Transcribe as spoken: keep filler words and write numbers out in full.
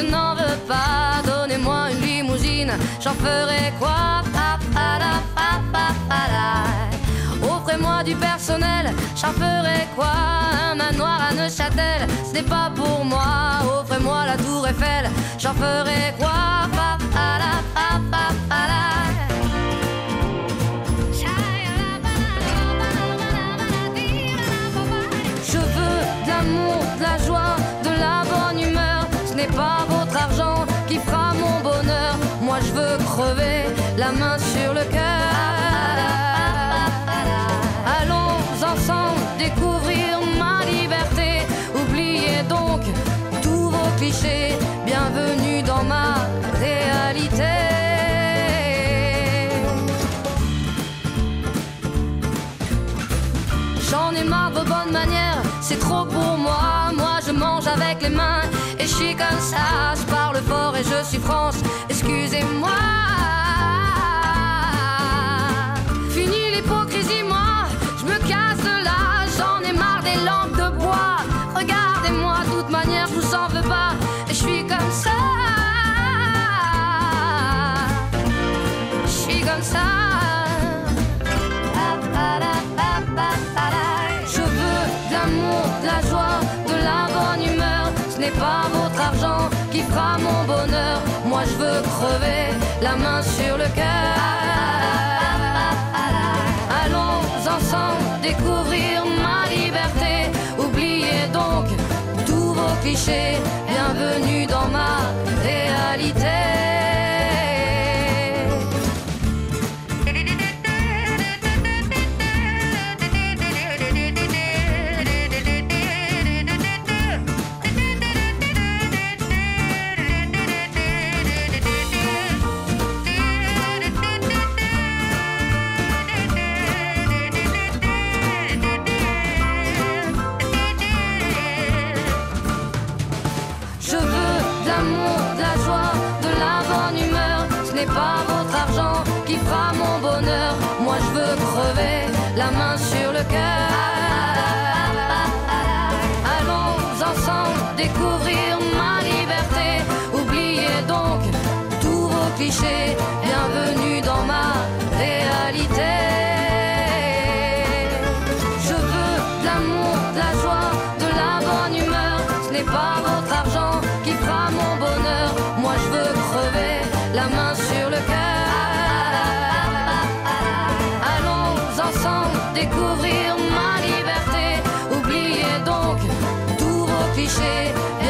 n'en veux pas. Donnez-moi une limousine, j'en ferai quoi? Pa, pa, la, pa, pa, pa, la. Offrez-moi du personnel, j'en ferai quoi? Un manoir à Neuchâtel, ce n'est pas pour moi. Offrez-moi la tour Eiffel, j'en ferai quoi? Pa, pa, la, pa, pa, pa, la. Je veux de l'amour, de la joie, de la bonne humeur. Ce n'est pas votre argent qui fera mon bonheur. Moi je veux crever, la main sur le cœur. Allons ensemble découvrir ma liberté. Oubliez donc tous vos clichés. Bienvenue dans ma réalité. J'en ai marre de vos bonnes manières, c'est trop pour moi. Moi je mange avec les mains et je suis comme ça. Je parle fort et je suis France, excusez-moi. Fini l'hypocrisie, moi, je me casse de là. J'en ai marre des lampes de bois. Regardez-moi, de toute manière je vous en veux pas. Et je suis comme ça. Je suis comme ça. De la joie, de la bonne humeur. Ce n'est pas votre argent qui fera mon bonheur. Moi je veux crever, la main sur le cœur. Allons ensemble découvrir ma liberté. Oubliez donc tous vos clichés. Bienvenue dans ma réalité. Pas votre argent qui fera mon bonheur. Moi je veux crever, la main sur le cœur. Allons ensemble découvrir ma liberté. Oubliez donc tous vos clichés. Bienvenue dans ma réalité. Je veux de l'amour, de la joie, de la bonne humeur. Ce n'est pas votre argent qui fera mon bonheur. Moi je veux crever, la main sur le cœur. Allons ensemble découvrir ma liberté. Oubliez donc tous vos clichés.